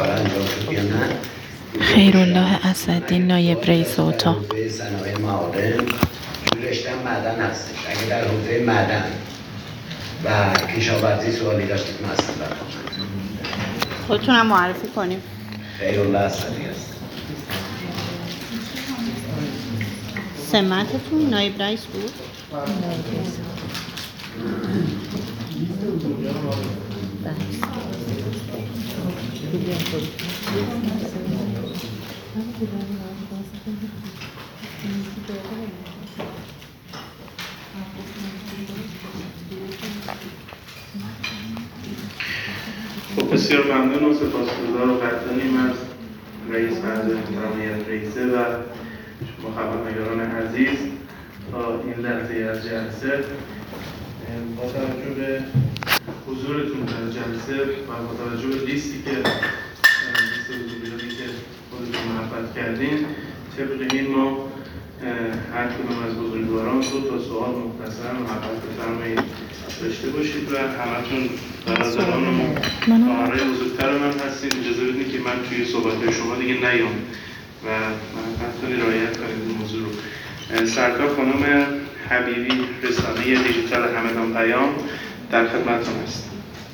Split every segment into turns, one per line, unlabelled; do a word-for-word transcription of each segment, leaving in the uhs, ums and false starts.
کار انجام شد یا نه.
خیرالله اسدی نایب رئیس اتاق.
در حوزه صنایع معادن توی رشته معدن هستش. اگه در حوزه معدن و کشاورزی سوالی داشتید من هستم برخواهم.
خودتونم معرفی کنیم.
خیرالله اسدی هست.
سمتتون نایب رئیس بود؟
خب بسیار ممنون و سپاسگزار و قدردانیم از رئیس مجلس جمعیت رئیسه و شما خبرنگاران عزیز تا این لحظه از جلسه. با توجه به حضورتون در جلسه و با توجه به لیستی که لیست حضوریاتی که خودتون محبت کردین، طبق این ما هر کدوم از بزرگواران دو تا سوال مختصر محبت بفرمایید داشته باشید و همتون برادران و خواهرای بزرگتر من هستید. اجازه بدید که من توی صحبت‌های شما دیگه نیام و محبتتون رعایت کنید این موضوع رو. سرکار خانم حبیبی، رسانه دیجیتال همدان پیام، در خدمتتون هست.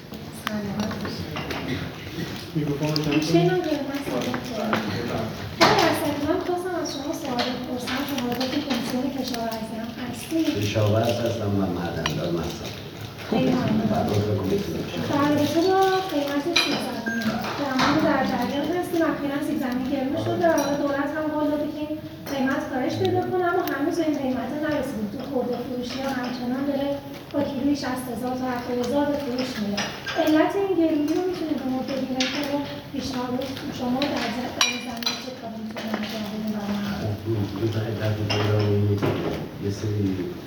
من خواستم از شما سوال بپرسم. شما عضو کمیسیون کشاورزی هم هستید؟
کشاورز هستم و معدن‌دار هستم.
خیلی ممنون. در رابطه با قیمت سیب زمینی در مورد در جریان هستیم. اخیراً سیب زمینی گرون شده و دولت هم قول داده که این قیمت کاهش پیدا کنه، اما هنوز این قیمت نرسید. تو خرده فروشی ها همچنان داره با کیلویی شصت هزار تا هفتاد هزار به فروش میره. علت این گرونی رو میتونید به ما بگید که پیشنهاد شما در این زمینه چه کاری میتونید انجام بدید برای
یه سری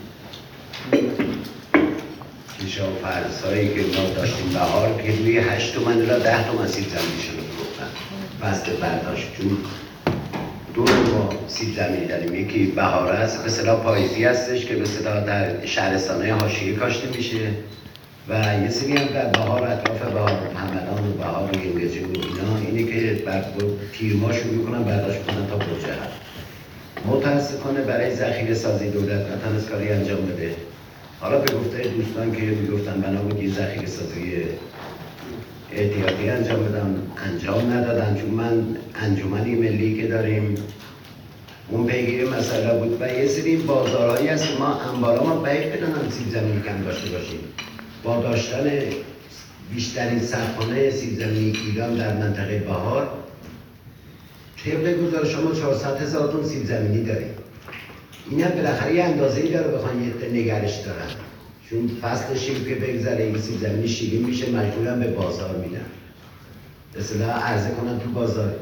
کشاورزهایی که ما داشتیم بهار کیلویی هشت تومن الی ده تومن سیب زمینی شده فروختن فصل برداشت. چون دو نوع سیب زمینی داریم، یکی بهار است به اصطلاح پاییزی هستش که به اصطلاح در شهرستان‌های حاشیه‌ای کاشته میشه و یه سری هم در بهار اطراف بهار همدان و بهار و ینگجه و اینا اینه که بعد تیر ماه شروع می‌کنن برداشت کنن تا بوجهر. متاسفانه برای ذخیره سازی دولت نتونست کاری انجام بده. حالا به گفته دوستان که میگفتن بنا بود یه ذخیره سازی احتیاطی انجام بدم، انجام ندادن. چون من انجمنی ملی که داریم اون پیگیر مسئله بود و یه سری بازارهایی هست که ما انبارا ما بیت بدنم سیب زمینی کم داشته باشیم. با داشتن بیشترین سرخانه سیب زمینی ایران در منطقه بهار، طبق گزارش ما چهارصد هزار تن سیب زمینی داریم. این هم بالاخره یه اندازه‌ای داره بخوان یه نگرش دارن، چون فصل شیل که بگذره این سیب زمینی شیرین میشه مجبورن به بازار میدن، به اصطلاح عرضه کنن تو بازار.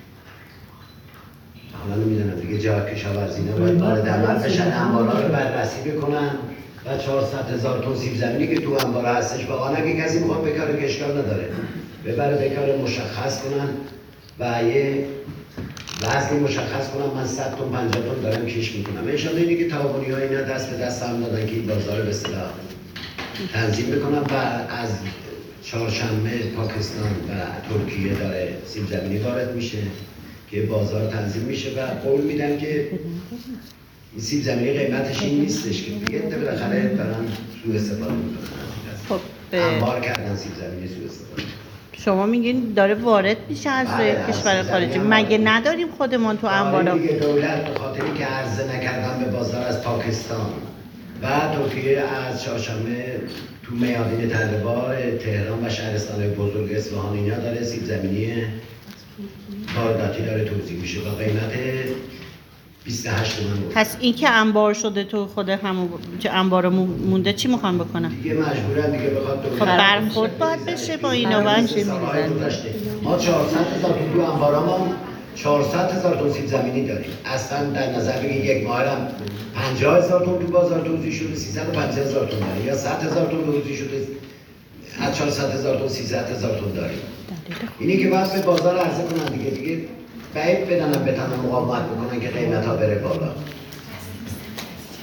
حالا نمیدونم دیگه جا کشاورزی اینا باید وارد عمل بشن، انبارا رو بررسی بکنن و چهارصد هزار تن سیب زمینی که تو انبارا هستش واقعا اگه کسی میخواد بکاره که اشکال نداره ببره بکاره مشخص کنن و یه وزن مشخص کنم من صد تن پنجاه تن دارم کش میکنم. انشالله اینه که تعاونی ها اینا دست به دست هم دادن که این بازار به اصطلاح تنظیم بکنم و از چهارشنبه پاکستان و ترکیه داره سیب زمینی وارد میشه که بازار تنظیم میشه و قول میدم که این سیب زمینی قیمتش این نیستش که دیگه بالاخره دارن سوء استفاده میکنن.
خب
انبار کردن سیب زمینی سوء استفاده.
شما میگین داره وارد میشه از کشور خارجی، مگه نداریم خودمون تو انبارا؟
دیگه دولت به خاطری که عرضه نکردن به بازار از پاکستان و ترکیه از چهارشنبه تو میادین تله‌بار تهران و شهرستان بزرگ اصفهان اینا داره سیب زمینی وارداتی داره توزیع میشه با قیمت بیست و هشت تومن.
پس این که انبار شده تو خود همون که انبار مونده چی میخوان بکنن؟
دیگه مجبورن دیگه بخواد دولت
خب برخورد باید بشه با اینا.
ما چهارصد هزار تن تو انبارا ما چهارصد هزار تن سیب زمینی داریم. اصلا در نظر بگید یک ماه هم پنجاه هزار تن تو بازار توزیع شده، سیصد و پنجاه هزار تن داریم یا صد هزار تن توزیع شده، از چهارصد هزار تن سیصد هزار تن داریم. اینی که باید به بازار عرضه کنن دیگه دیگه بعید بدنم بتونن مقاومت بکنن که قیمت ها بره بالا.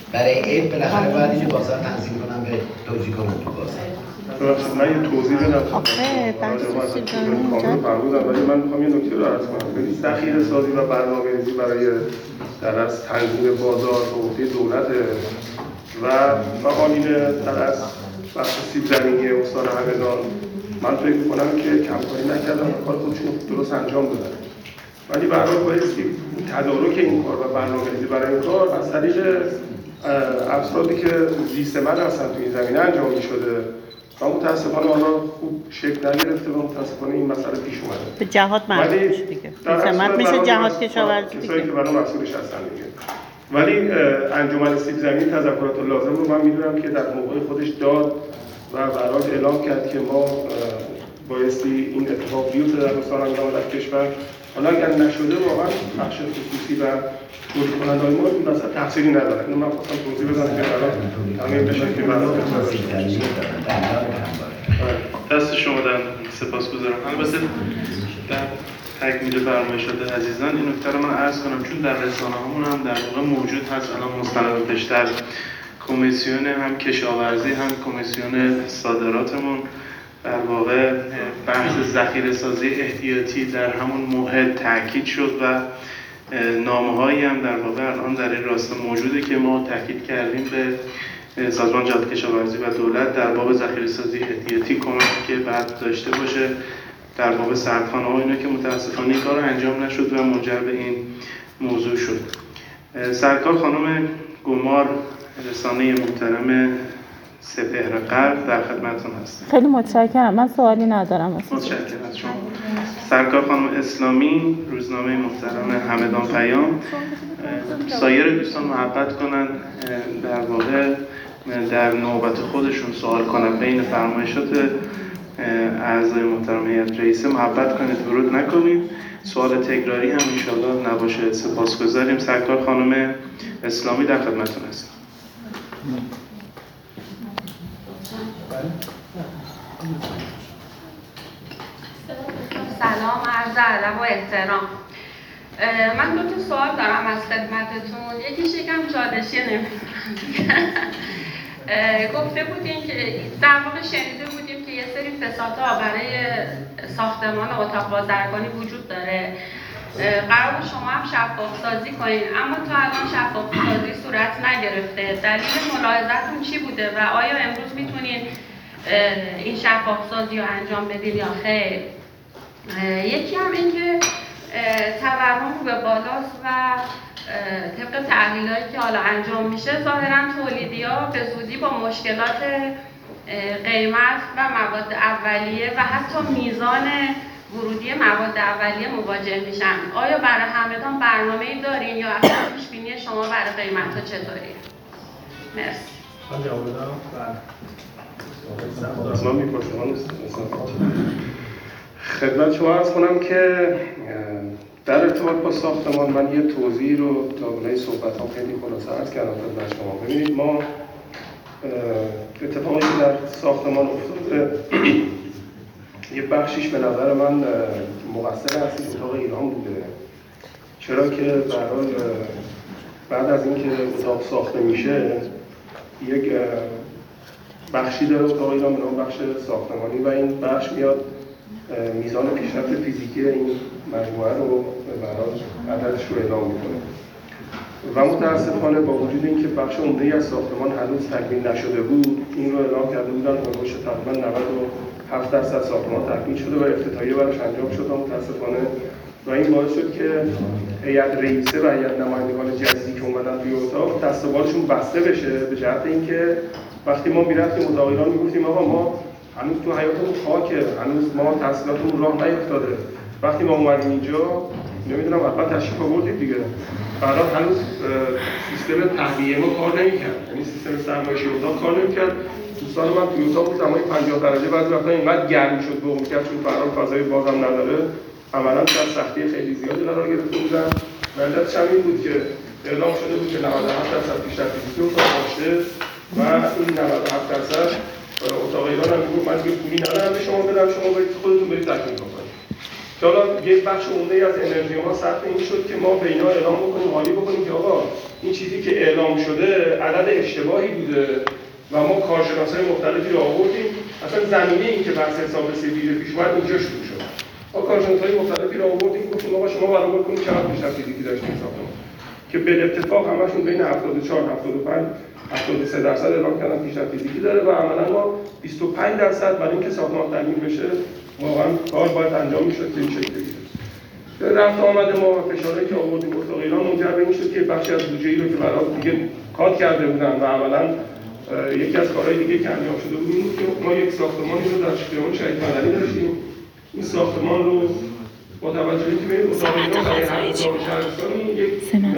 برای عید بالاخره باید اینو بازار تنظیم کنم به توجیه کنم تو بازار.
من یه توضیح بدم.
آخه بحث سیبزمینی
کامل فرمودم ولی من میخوام یه نکته رو عرض کنم. ببین ذخیره سازی و برنامه‌ریزی برای در از تنظیم بازار به عهده دولته و معالین در از بخش سیب زمینی استان همدان من فکر می‌کنم که کمکاری نکردن کار خودشون درست انجام دادن. ولی به هر حال بایستی تدارک این کار و برنامه‌ریزی برای این کار از طریق افرادی که زیستمند هستن تو این زمینه انجام می‌شده و متاسفانه آنها خوب شکل نگرفته و متاسفانه این مسئله پیش اومده.
به جهات مربوط میشه دیگه. زحمت میشه جهات کشاورزی
کسایی که برای مسئولش هستن دیگه. ولی انجمن سیب زمینی تذکرات لازم رو من میدونم که در موقع خودش داد و برای اعلام کرد که ما بایستی این اتفاق بیفته در استان همدان و در کشور. حالا اگر نشده واقعا بخش خصوصی و تولید کننده‌های ما این مثلا تقصیری نداره. اینو من خواستم توضیح بدم که الان همین بشه که برای
دست شما در سپاسگزارم. البته در تکمیل فرمایشات عزیزان این نکته رو من عرض کنم چون در رسانه‌هامون هم در واقع موجود هست الان مستند بیشتر کمیسیون هم کشاورزی هم کمیسیون صادراتمون در واقع بحث ذخیره سازی احتیاطی در همون موعد تاکید شد و نامه‌هایی هم در واقع الان در این راستا موجوده که ما تاکید کردیم به سازمان جهاد کشاورزی و دولت در باب ذخیره سازی احتیاطی کمک که بعد داشته باشه در باب سردخانه‌ها اینا که متاسفانه این کار انجام نشد و منجر به این موضوع شد. سرکار خانم گمار رسانه محترم سپهر غرب در خدمتتون هستم.
خیلی متشکرم. من سوالی ندارم.
متشکرم از شما. سرکار خانم اسلامی روزنامه محترم همدان پیام. سایر دوستان محبت کنن در واقع در نوبت خودشون سوال کنن بین فرمایشات اعضای محترم هیئت رئیسه محبت کنید ورود نکنید. سوال تکراری هم انشالله نباشه. سپاسگزاریم. سرکار خانم اسلامی در خدمتتون هستم.
سلام، عرض ادب و احترام. من دو تا سوال دارم از خدمتتون. یکیش یکم چالشیه نمیدونم. گفته بودیم که در واقع شنیده بودیم که یه سری فسادها برای ساختمان اتاق بازرگانی وجود داره. قرار بود شما هم شفاف سازی کنین اما تا الان شفاف سازی صورت نگرفته. دلیل ملاحظتون چی بوده و آیا امروز میتونین این شفاف سازی رو انجام بدین یا خیر؟ یکی هم این که تورم به بالاست و طبق تحلیلایی که حالا انجام میشه ظاهرا تولیدی‌ها به زودی با مشکلات قیمت و مواد اولیه و حتی میزان ورودی مواد اولیه مواجه میشن. آیا برای همدان برنامه‌ای دارین یا اصلا پیش بینی شما برای قیمت‌ها چطوریه؟ مرسی.
من جواب بدم. بله. من میپرسم خدمت شما عرض کنم که در ارتباط با ساختمان من یه توضیح رو تا بلای صحبت ها خیلی خلاصه عرض کردم خدمت شما. ببینید ما اتفاقی که در ساختمان افتاده یه بخشیش به نظر من مقصر اصلی اتاق ایران بوده. چرا که برای بعد از اینکه اتاق ساخته میشه یک بخشی داره اتاق ایران به نام بخش ساختمانی و این بخش میاد میزان پیشرفت فیزیکی این مجموعه رو برای عددش رو اعلام میکنه و متاسفانه با وجود اینکه بخش عمده‌ای از ساختمان هنوز تکمیل نشده بود این رو اعلام کرده بودن هولوش تقریبا نود و هفت درصد ساختمان تکمیل شده و افتتاحیه براش انجام شد و متاسفانه و این باعث شد که هیئت رئیسه و هیئت نمایندگان جدیدی که اومدن توی اتاق دست و بالشون بسته بشه به جهت اینکه وقتی ما میرفتیم اتاق ایران میگفتیم آقا ما هنوز تو حیاتمون خاکه، هنوز ما تحصیلاتمون راه نیفتاده. وقتی ما اومدیم اینجا نمیدونم حتما تشریف آوردید دیگه. برای هنوز سیستم تهویه ما کار نمی‌کرد. یعنی سیستم سرمایه‌شی اتاق کار نمی‌کرد. دوستان من توی اتاق زمانی پنجاه درجه بعضی وقتا اینقدر گرم شد بوم کرد چون فرار فضای باز هم نداره. عملاً در سختی خیلی زیادی قرار گرفته بودن. علتش هم این بود که اعلام شده بود که نود و هفت درصد بیشتر فیزیکی اتاق داشته و این نود و هفت درصد اتاق ایران هم میگفت من دیگه پولی ندارم به شما بدم شما برید خودتون برید تکمیل کنید. که حالا یک بخش عمده از انرژی ما صرف این شد که ما به اینا اعلام بکنیم، حالی بکنیم که آقا این چیزی که اعلام شده عدد اشتباهی بوده و ما کارشناسای مختلفی رو آوردیم. اصلا زمینه این که بحث حساب سفید پیش اومد اینجا شروع شد. ما کارشناسای مختلفی رو آوردیم، گفتیم آقا شما برآورد کنید چقدر پیشرفت فیزیکی داشتیم ساختمون، که به اتفاق همشون بین هفتاد و چهار، هفتاد و پنج، هفتاد و سه درصد اعلام کردن پیشرفت فیزیکی داره و عملاً ما بیست و پنج درصد برای اینکه ساختمان تامین بشه واقعا کار باید انجام میشد که این شکلی بگیره. رفت آمد ما و فشارهایی که آوردیم اتاق ایران منجر به این شد که بخشی از بودجه‌ای رو که برای دیگه کات کرده بودن و عملاً یکی از کارهای دیگه که انجام شده بود این بود که ما یک ساختمانی رو در خیابان شهید مدنی داشتیم. این ساختمان رو با توجه به اینکه به اتاق ایران برای هر اتاق شهرستانی یک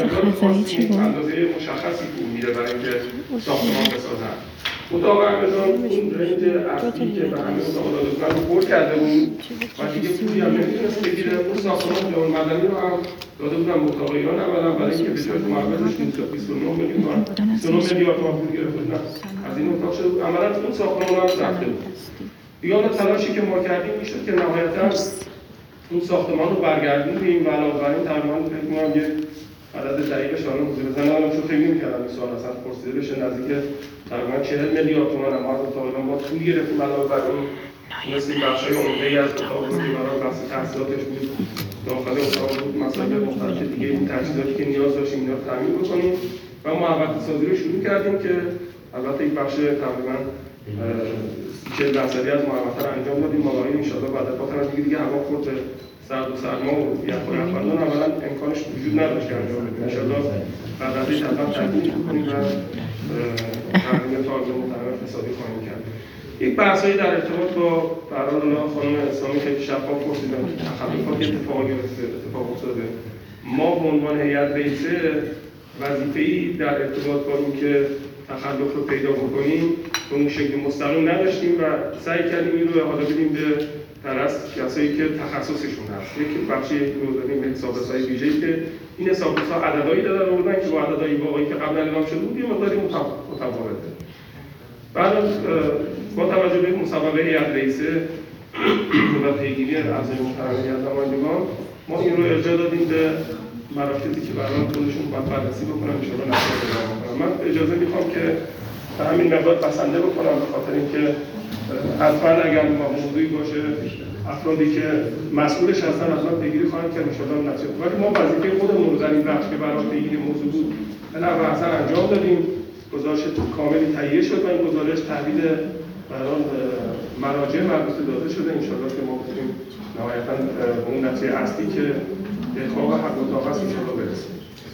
اندازه مشخصی پول میره برای اینکه ساختمان بسازن. اتاق همه‌جان این رنج اصلی که به همه اتاق داده بودن رو پر کرده بود و دیگه پولی هم نمیتونست بگیره. اون ساختمان خیابان مدنی رو هم داده بودن به اتاق ایران اولا برای اینکه به جای معبدش بیست و نه میلیون تومان بیست و نه میلیارد تومان پول گرفته بودن از این اتاق شده بود. عملاً اون ساختمان هم رفته بود. دیگه حالا تلاشی که ما کردیم این شد که نهایتاً اون ساختمان رو برگردوندیم و علاوه بر این تقریباً فکر می‌کنم یه عدد دقیقش الان حضور بزنم چون فکر نمی‌کردم این سوال اصلا پرسیده بشه. نزدیک تقریباً چهل میلیارد تومان هم از اتاق ایران با پول گرفتیم. علاوه بر اون تونستیم بخش‌های عمده‌ای از اتاق رو که برای بحث تحصیلاتش بود داخل اتاق بود مسائل مختلف دیگه این تجهیزاتی که نیاز داشتیم اینا رو تامین بکنیم و محوطه سازی رو شروع کردیم که البته این بخش تقریباً چهل درصدی از محوطه رو انجام دادیم. ماهی ان شاءالله بعد از وقت دیگه دیگه هوا خورد سرد و سرما و یخ و یخبندان اولا امکانش وجود نداشت که انجام بدیم. ان شاءالله بعد از این تقریبا تکمیل می‌کنیم و تقریبا تا از متنوع اقتصادی خواهیم کرد. یک بحثایی در ارتباط با قرار خانم اسلامی که شفاف پرسیدن که تخلفات اتفاقی اتفاق افتاده. ما به عنوان هیئت رئیسه وظیفه‌ای در ارتباط با اینکه تخلف رو پیدا بکنیم به اون شکل مستقیم نداشتیم و سعی کردیم این رو احاله بدیم به طرف کسایی که تخصصشون هست. یک بخشی رو دادیم به حسابرس‌های ویژه‌ای که این حسابرس‌ها عددهایی دادن آوردن که با عددهای واقعی که قبلا اعلام شده بود یه مقداری متفاوته. بعد با توجه به مصوبه هیئت رئیسه و پیگیری اعضای محترم هیئت نمایندگان ما این رو ارجاع دادیم به مراکزی که برای خودشون باید بررسی بکنن ان شاءالله نتیجه پیدا بکنن. من اجازه میخوام که به همین مقدار بسنده بکنم به خاطر اینکه حتما اگر موضوعی باشه افرادی که مسئولش هستن حتما پیگیری خواهند کرد ان شاءالله نتیجه. ولی ما وظیفه خودمون رو در این بخش که برای پیگیری موضوع بود به نحو احسن انجام دادیم. گزارش کاملی تهیه شد و این گزارش تحویل برای مراجع مربوطه داده شده. ان شاءالله که ما بتونیم نهایتاً به اون نتیجه اصلی که احقاق حق اتاق است ان شاءالله برسیم.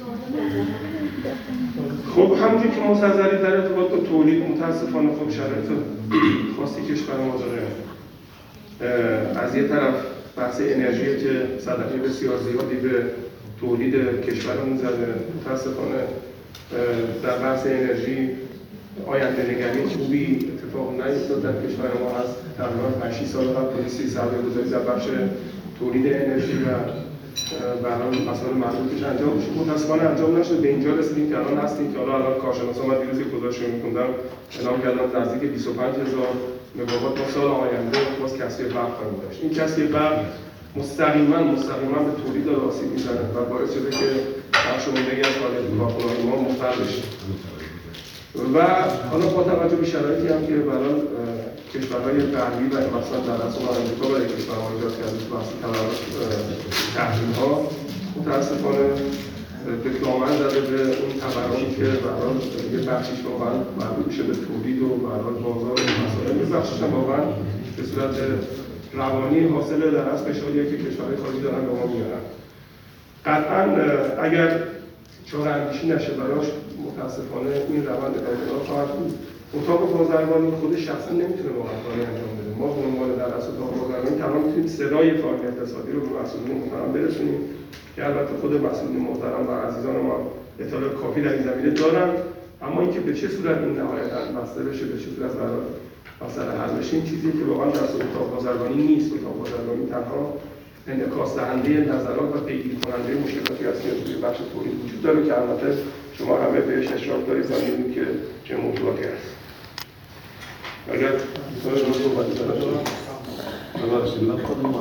خب همونجور که ما سرزنی در ارتباط با تولید متاسفانه خب شرایط خاصی کشور ما داره. از یه طرف بحث انرژی که صدمه بسیار زیادی به تولید کشورمون زده. متاسفانه در بحث انرژی آینده نگری خوبی اتفاق نیفتاد در کشور ما هست. تقریبا پنج شش سال قبل پلیسی سرمایه‌گذاری در بخش تولید انرژی و برنامه مسائل مربوطش انجام شد. متاسفانه انجام نشد. به اینجا رسیدیم که الان هستیم که حالا الان کارشناسان من دیروز گزارش رو می‌خوندم اعلام کردن نزدیک بیست و پنج هزار مگاوات تا سال آینده باز کسری برق خواهیم داشت. این کسری برق مستقیما مستقیما به تولید آسیب می‌زنه و باعث شده که بخش عمده‌ای از فعالیت کارخانه‌های ما مختل بشه. و حالا با توجه به شرایطی هم که برای کشورهای غربی و مثلا در اصل آمریکا برای کشورها ایجاد کرده تو بحث تحریم‌ها متأسفانه به دامن زده به اون تورمی که برای یه بخشیش واقعا مربوط میشه به تولید و برای بازار و مسائل، یه بخشیش هم واقعا به صورت روانی حاصل در از فشاریه که کشورهای خارجی دارن به ما میارن. قطعا اگر چاره‌اندیشی نشه براش متاسفانه این روند ادامه خواهد بود. اتاق بازرگانی خودش شخصا نمیتونه واقعا کاری انجام بده. ما به عنوان در اصل اتاق بازرگانی تمام میتونیم صدای فعالیت اقتصادی رو به مسئولین محترم برسونیم که البته خود مسئولین محترم و عزیزان ما اطلاع کافی در این زمینه دارن، اما اینکه به چه صورت این نهایتا بسته بشه، به چه صورت قرار مسئله حل بشه، این چیزی که واقعا در اصل اتاق بازرگانی نیست. اتاق بازرگانی تنها انعکاس دهنده نظرات و پیگیری کننده مشکلاتی هست که توی بخش تولید وجود داره که البته شما همه بهش اشراف دارید و می‌بینید که چه موضوعاتی هست. اگر دوستان شما صحبتی دارن ببخشید من خودم معرفی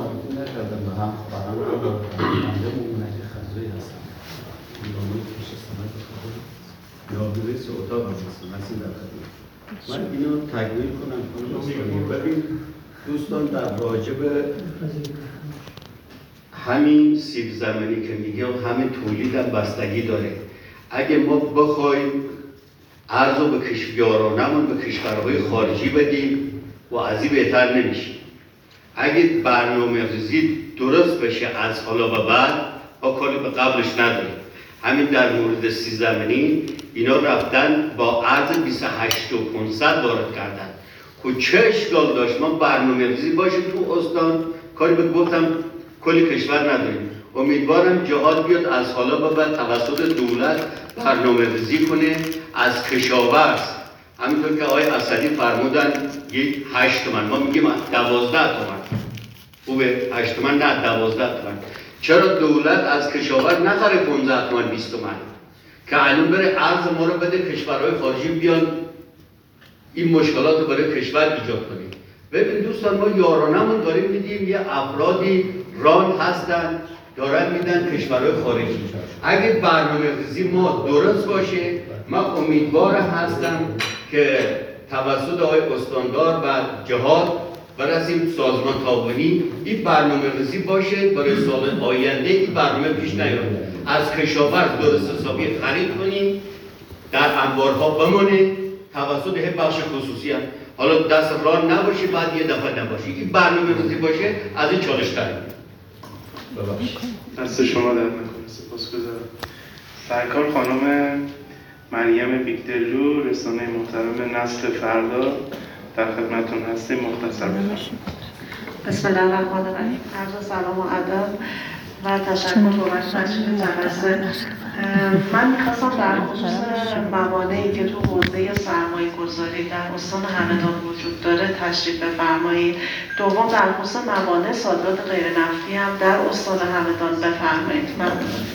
نکردم و هم برام رو دارنده مونه که خزوی هستم این دامون پیش سمت بخواهد یابی رئیس اتاق هم هستم هستیم در خدمت من اینو تکمیل کنم کنم ببین دوستان در راجب همین سیب زمینی که میگه همین تولید هم بستگی داره. اگه ما بخوایم ارز رو به کشوریارانمون به کشورهای خارجی بدیم و از این بهتر نمیشه. اگه برنامه ریزی درست بشه از حالا به بعد با کاری به قبلش نداریم. همین در مورد سیب زمینی اینا رفتن با ارز بیست و هشت و پانصد وارد کردن. خب چه اشکال داشت ما برنامه ریزی باشه تو استان کاری به گفتم کلی کشور نداریم. امیدوارم جهاد بیاد از حالا به بعد توسط دولت برنامه ریزی کنه از کشاورز همینطور که آقای اسدی فرمودن یک هشت تومن ما میگیم دوازده تومن خوبه هشت تومن نه دوازده تومن چرا دولت از کشاورز نخره پانزده تومن بیست تومن که الان بره ارز ما رو بده کشورهای خارجی بیان این مشکلات رو برای کشور ایجاد کنیم. ببین دوستان ما یارانمون داریم میدیم یه افرادی ران هستن دارن میدن کشورهای خارجی. اگه برنامه ریزی ما درست باشه من امیدوارم هستم که توسط آقای استاندار و جهاد برسیم سازمان تعاونی این برنامه ریزی باشه برای سال آینده این برنامه پیش نیاد از کشاورز درست حسابی خرید کنیم در انبارها بمونه توسط هر بخش خصوصی هم. حالا دست ران نباشه بعد یه دفعه نباشه این برنامه ریزی باشه از این چالش داریم.
دست شما در نکنه سپاسگزارم. سرکار خانم مریم بیکدلو رسانه محترم نسل فردا در خدمتتون هستیم مختصر بفرمایید.
بسم الله الرحمن الرحیم. عرض سلام و ادب و تشکر بابت تشکیل جلسه. من میخواستم در خصوص موانعی که تو حوزه سرمایه گذاری در استان همدان وجود داره تشریف بفرمایید. دوم در خصوص موانع صادرات غیر نفتی هم در استان همدان بفرمایید. ممنون.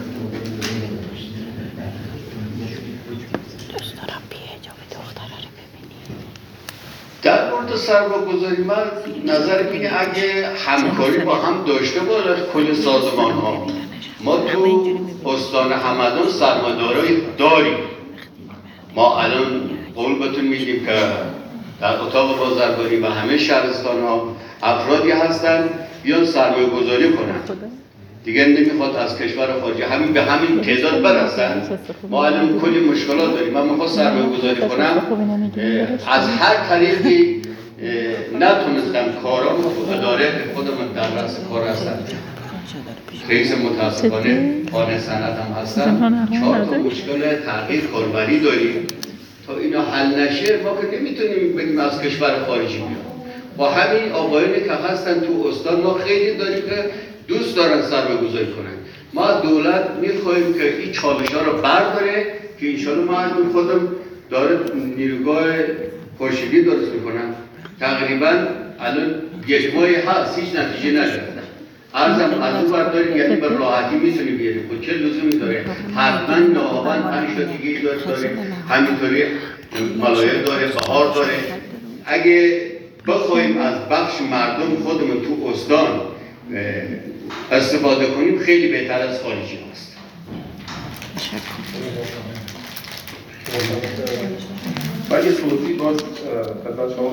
در مورد سرمایه‌گذاری من نظر اینه اگه همکاری با هم داشته باشه کل سازمان ها ما تو استان همدان سرمایه‌داری داریم. ما الان قول بهتون میدیم که در اتاق بازرگانی و همه شهرستان ها افرادی هستن بیان سرمایه گذاری کنن دیگه نمیخواد از کشور خارجی همین به همین تعداد برسن. ما الان کلی مشکلات داریم. من میخوام سرمایه گذاری کنم از هر طریقی نتونستم کارامو تو اداره خودمون در رأس کار هستم رئیس متاسفانه خانه صنعت هم هستم چهار تا مشکل تغییر کاربری داریم تا اینا حل نشه ما که نمیتونیم بگیم از کشور خارجی بیان. با همین آقایونی که هستن تو استان ما خیلی داریم که دوست دارن سرمایه گذاری کنن. ما دولت میخواهیم که این چالش ها رو برداره که انشاءالله ما خودم داره نیروگاه خورشیدی درست میکنن تقریبا الان یک ماهی هست هیچ نتیجه نگرفتن. ارزم از اون برداریم یعنی به راحتی میتونیم بیاریم خود چه لزومی داره حتما ناهوان پنج تا دیگه داره همینطوری ملایر داره بهار داره. اگه بخوایم از بخش مردم خودمون تو استان استفاده کنیم خیلی بهتر از خارجی هست.
من یه توضیح باز خدمت شما